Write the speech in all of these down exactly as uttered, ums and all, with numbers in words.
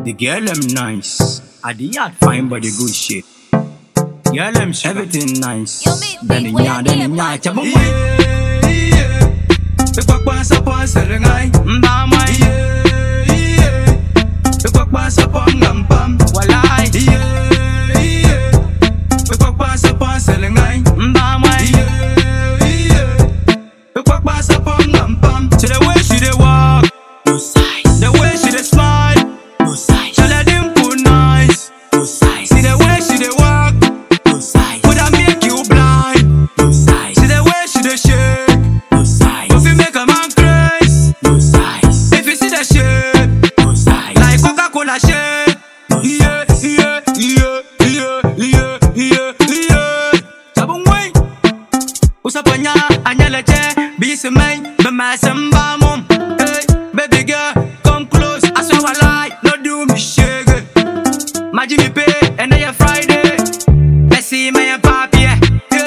The girl them nice. At the yard fine body good shit. Girl them everything nice. Then in yard, then in yard, chabong way. Yeah, yeah. The quack pass up on Serengai. Mbama, Yeah, yeah. The quack pass up on Gampam. walai. Yeah, yeah. The quack pass up on Serengai. Mbama, Yeah, yeah. The quack pass up on Gampam. to the way she dey walk, No size, the way she dey smile, no size, tell her dimple nice. no size, See the way she dey walk, no size, would I make you blind? no size, See the way she dey shake, no size, if you make a man crazy. no size, If you see the shape, no size, like Coca-Cola shape. no Yeah, yeah, yeah, yeah, yeah, yeah, yeah. Sabong way. Usapanya anyaleche bisi may bemasemba mum. Hey, baby girl, come close. I swear I lie, no do me shake. My Jimmy pay and then Friday. Let's see my papi. Yeah,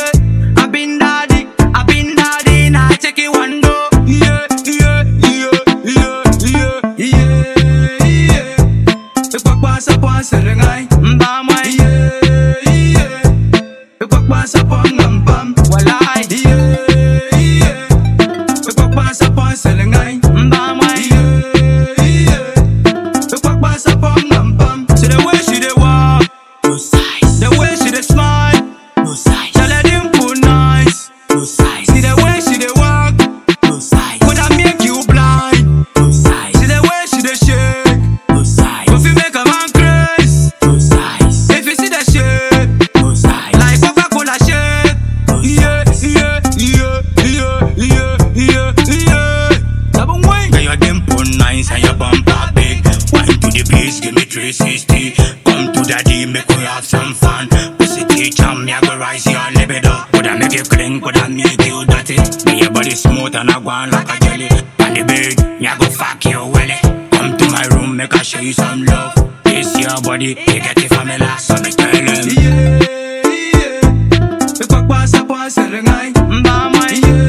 I been daddy, I been daddy. Now check it one do. Yeah, yeah, yeah, yeah, yeah, yeah, yeah. The quack pass up on Serengai. Mbama, Yeah, yeah. The quack pass up on Gampam. walai. Yeah, yeah. The quack pass up on Serengai. Mbama, Yeah, yeah. The quack pass up on Gampam. see the way she dey walk, No size, the way she dey smile, no size, tell her dimple nice. no size, See the way she dey walk, no size, would I make you blind? no size, See the way she dey shake, no size, if you make a man crazy. no size, If you see the shape, no size, like Coca-Cola shape. no Yeah, size. yeah, yeah, yeah, yeah, yeah, yeah. Sabong way. Girl, your dimple nice and your bumper big. Wine to the beach, give me three sixty. Come to daddy, make we have some fun. Pussy teacher, me I go rise your libido. Could I make you clean, could I make you dirty? Make your body smooth and I go on like a jelly. On the bed, me I go fuck your willy. Come to my room, make I show you some love. This your body, you get it from me last, so me tell him. Yeah, yeah. The quack pass up on Serengai. Mbama, Yeah,